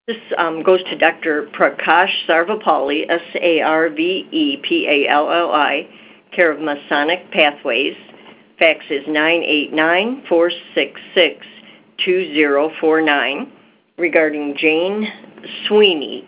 This goes to Dr. Prakash Sarvepalli, Sarvepalli, care of Masonic Pathways. Fax is 989-466-2049 regarding Jane Sweeney,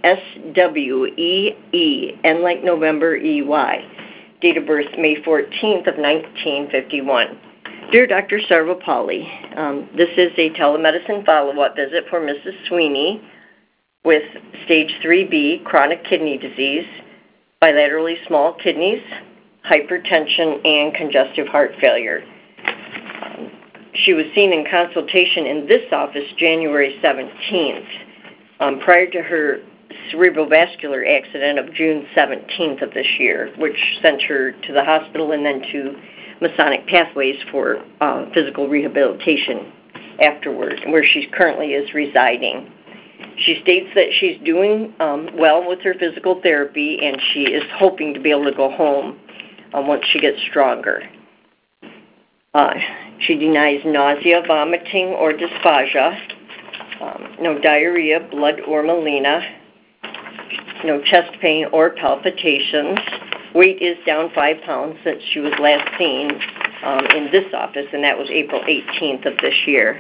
Swee, N like November, EY. Date of birth May 14th of 1951. Dear Dr. Sarvepalli, this is a telemedicine follow-up visit for Mrs. Sweeney with stage 3B chronic kidney disease, bilaterally small kidneys, hypertension, and congestive heart failure. She was seen in consultation in this office January 17th, prior to her cerebrovascular accident of June 17th of this year, which sent her to the hospital and then to Masonic Pathways for physical rehabilitation afterward, where she currently is residing. She states that she's doing well with her physical therapy, and she is hoping to be able to go home once she gets stronger. She denies nausea, vomiting, or dysphagia, no diarrhea, blood, or melena, no chest pain or palpitations. Weight is down 5 pounds since she was last seen in this office, and that was April 18th of this year.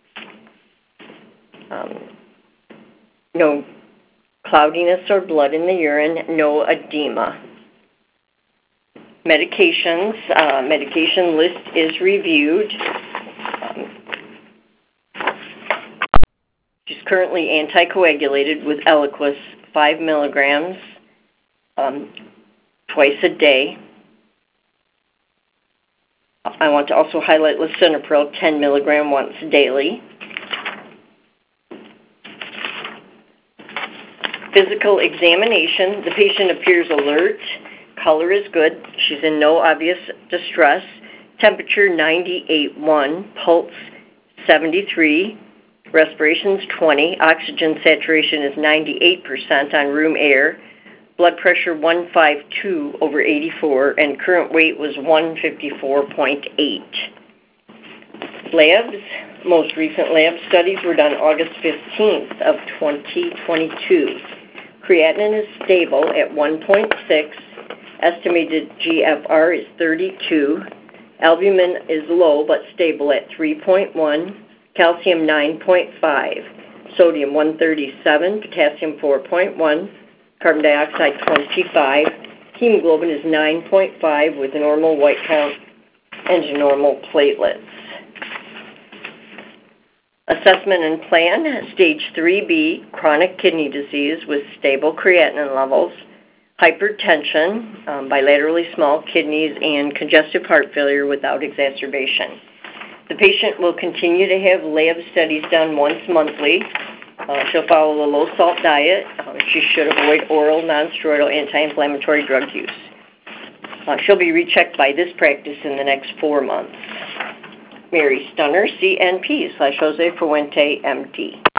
No cloudiness or blood in the urine, no edema. Medications, medication list is reviewed. She's currently anticoagulated with Eliquis 5 milligrams twice a day. I want to also highlight lisinopril 10 milligram once daily. Physical examination, the patient appears alert, color is good, she's in no obvious distress, temperature 98.1, pulse 73, respirations 20, oxygen saturation is 98% on room air, blood pressure 152/84, and current weight was 154.8. Labs, most recent lab studies were done August 15th of 2022. Creatinine is stable at 1.6. Estimated GFR is 32. Albumin is low but stable at 3.1. Calcium 9.5. Sodium 137. Potassium 4.1. Carbon dioxide 25. Hemoglobin is 9.5 with a normal white count and normal platelets. Assessment and plan, stage 3B, chronic kidney disease with stable creatinine levels, hypertension, bilaterally small kidneys, and congestive heart failure without exacerbation. The patient will continue to have lab studies done once monthly. She'll follow a low-salt diet. She should avoid oral, non-steroidal, anti-inflammatory drug use. She'll be rechecked by this practice in the next 4 months. Mary Stunner, CNP /Jose Fuente, MD.